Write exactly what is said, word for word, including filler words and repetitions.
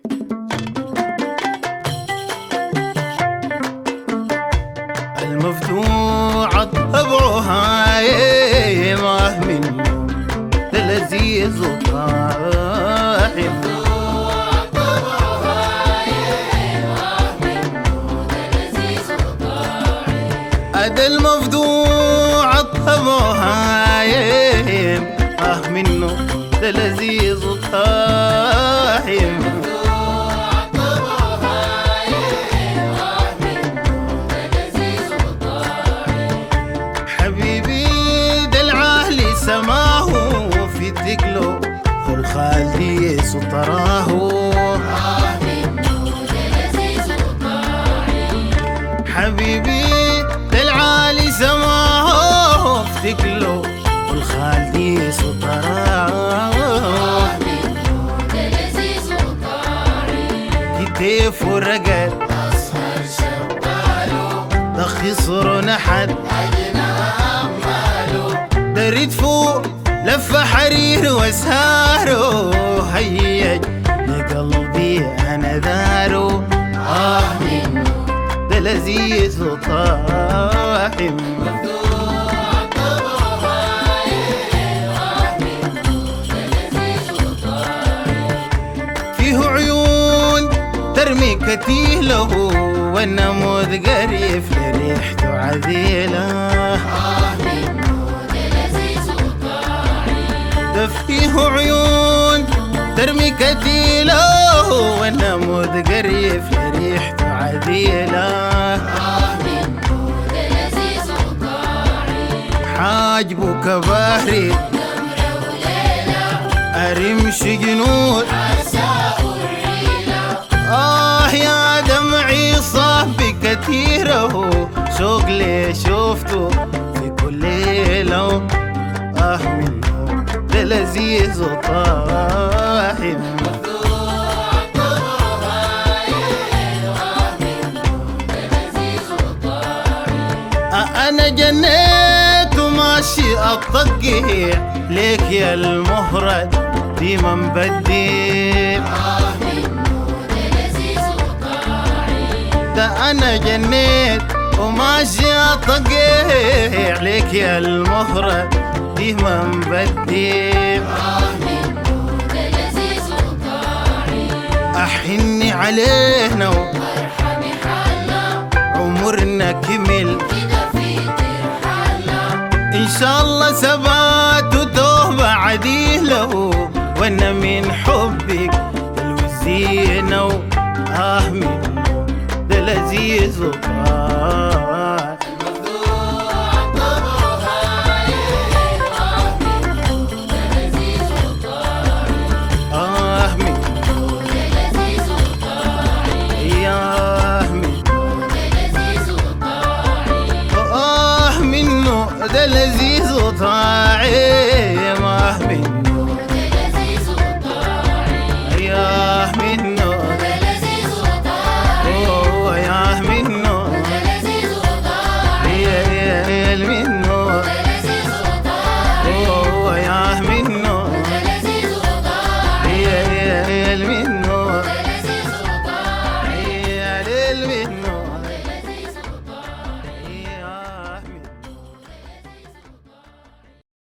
المفتوحة طبعها ما منه ده لذيذ وطاحن. أدا المفضوع طبعها آه منه ده لذيذ وطاحن. حبيبي ده العهل سماه في ثقله والخالدي سطراه. حبيبي ده العالي سماه في ثقله والخالدي سطراه. كتيف ورقد ده خسر نحد دريد فوق لف حرير واسهاره. هيج لقلبي انا داره آه منه ده لذيذ وطاحن. فيه عيون ترمي كتيله وانا متقرف لريحته عذيله. ده فيه عيون ترمي كتيله وانا متقرف لريحته عذيله. حاجبك بارد أرمش جنود آه يا دمعي صاحبي كتيره شوق لي شوفته في كل ليلة آه منه ده لذيذ وطاحن. آه أنا جنيت وماشي أطقع ليك يا المهرد ديما مبدي. ده أنا جنيت وماشي أطقع ليك يا المهرد ديما مبدي. أحني علينا عمرنا كمل إن شاء الله سبات وتوبة عديله وانا من حبك الوزينة آه منه ده لذيذ وطاحن.